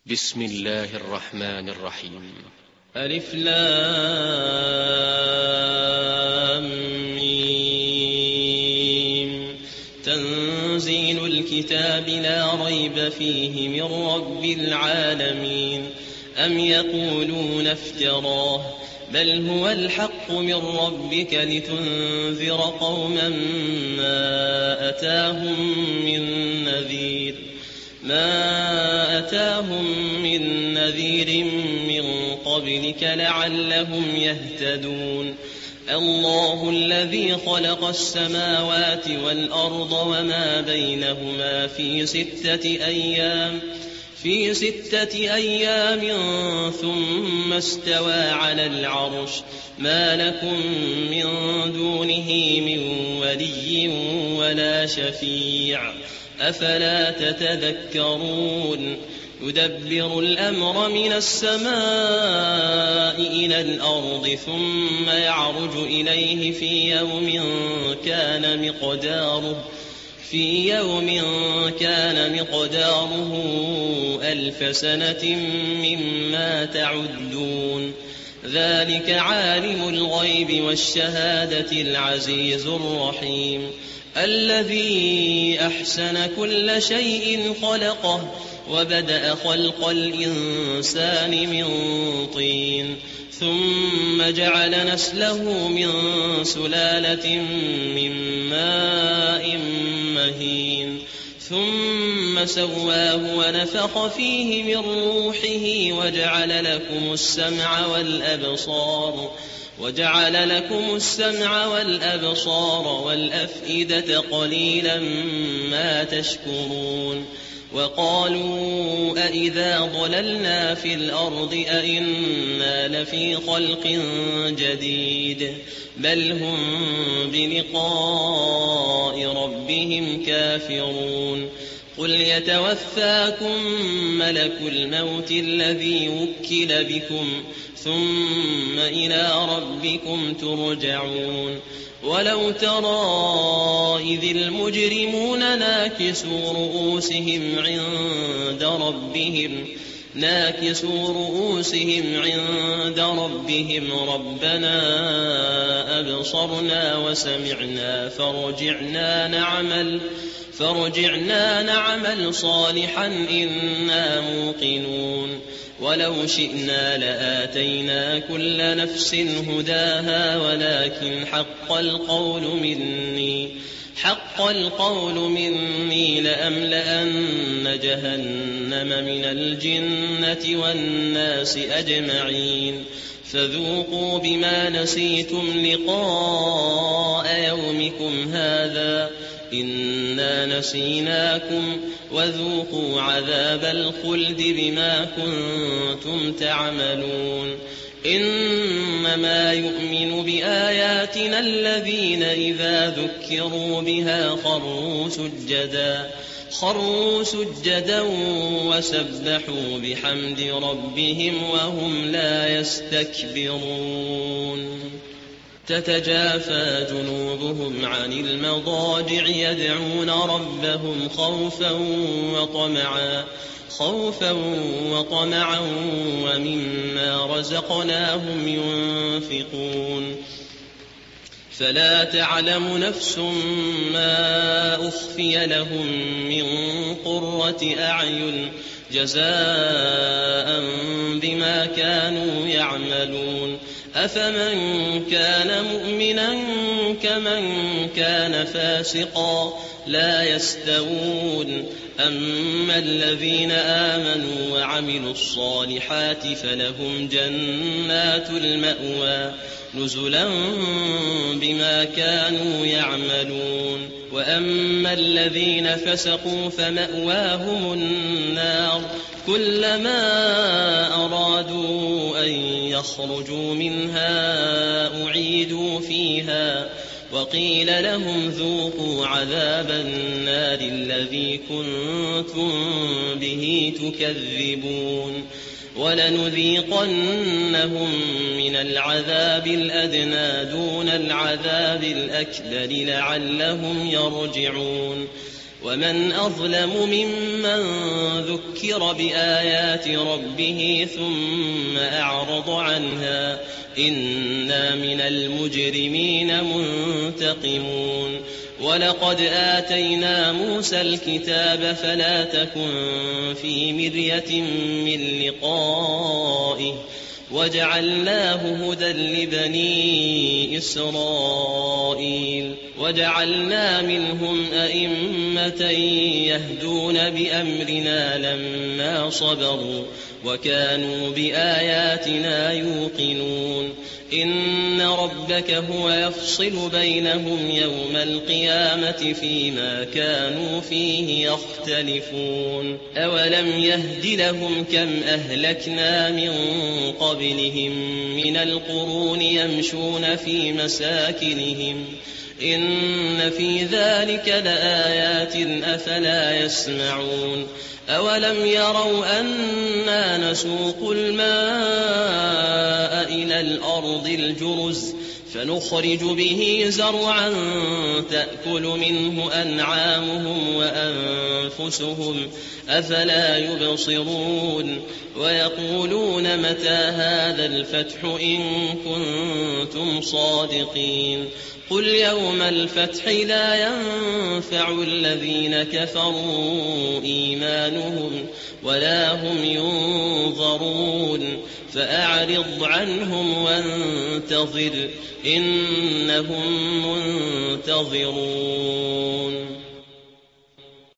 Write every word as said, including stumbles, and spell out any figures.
بسم الله الرحمن الرحيم. ألف لام ميم. تنزيل الكتاب لا ريب فيه من رب العالمين. أم يقولون افتراه بل هو الحق من ربك لتنذر قوما ما أتاهم من نذير ما أتاهم من نذير من قبلك لعلهم يهتدون. الله الذي خلق السماوات والأرض وما بينهما في ستة أيام في ستة أيام ثم استوى على العرش ما لكم من دونه من ولي ولا شفيع أفلا تتذكرون. يدبر الأمر من السماء إلى الأرض ثم يعرج إليه في يوم كان مقداره في يوم كان مقداره ألف سنة مما تعدون. ذلك عالم الغيب والشهادة العزيز الرحيم الذي أحسن كل شيء خلقه وبدأ خلق الإنسان من طين ثم جعل نسله من سلالة من ماء مهين ثم سواه ونفخ فيه من روحه وجعل لكم السمع والأبصار وجعل لكم السمع والأبصار والأفئدة قليلا ما تشكرون. وقالوا أإذا ضللنا في الأرض أإنا لفي خلق جديد بل هم بلقاء ربهم كافرون. قل يتوفاكم ملك الموت الذي وكل بكم ثم إلى ربكم ترجعون. ولو ترى إذ المجرمون ناكسوا رؤوسهم عند ربهم ناكسوا رؤوسهم عند ربهم ربنا أبصرنا وسمعنا فارجعنا نعمل فارجعنا نعمل صالحا إنا موقنون. ولو شئنا لآتينا كل نفس هداها ولكن حق القول مني حق القول مني لأملأن جهنم من الجنة والناس أجمعين. فذوقوا بما نسيتم لقاء يومكم هذا إنا نسيناكم وذوقوا عذاب الخلد بما كنتم تعملون. إنما يؤمن بآياتنا الذين إذا ذكروا بها خروا سجدا خروا سجدا وسبحوا بحمد ربهم وهم لا يستكبرون. تتجافى جنوبهم عن المضاجع يدعون ربهم خوفا وطمعا خوفا وطمعا ومما رزقناهم ينفقون. فلا تعلم نفس ما أخفي لهم من قرة أعين جزاء بما كانوا يعملون. أفمن كان مؤمنا كمن كان فاسقا لا يستوون. أما الذين آمنوا وعملوا الصالحات فلهم جنات المأوى نزلا بما كانوا يعملون. وأما الذين فسقوا فمأواهم النار كلما أرادوا أن يخرجوا منها أعيدوا فيها وقيل لهم ذوقوا عذاب النار الذي كنتم به تكذبون. ولنذيقنهم من العذاب الأدنى دون العذاب الأكبر لعلهم يرجعون. ومن أظلم ممن ذكر بآيات ربه ثم أعرض عنها إنا من المجرمين منتقمون ولقد آتينا موسى الكتاب فلا تكن في مرية من لقائه وجعلناه هدى لبني إسرائيل وجعلنا منهم أئمة يهدون بأمرنا لما صبروا وكانوا بآياتنا يوقنون إن ربك هو يفصل بينهم يوم القيامة فيما كانوا فيه يختلفون أولم يهد لهم كم أهلكنا من قبلهم من القرون يمشون في مساكنهم إن في ذلك لآيات أفلا يسمعون أولم يروا أنا نسوق الماء إلى الأرض الجرز فنخرج به زرعا تأكل منه أنعامهم وأنفسهم أفلا يبصرون ويقولون متى هذا الفتح إن كنتم صادقين قل يوم الفتح لا ينفع الذين كفروا إيمانهم ولا هم ينظرون فأعرض عنهم وانتظر إنهم منتظرون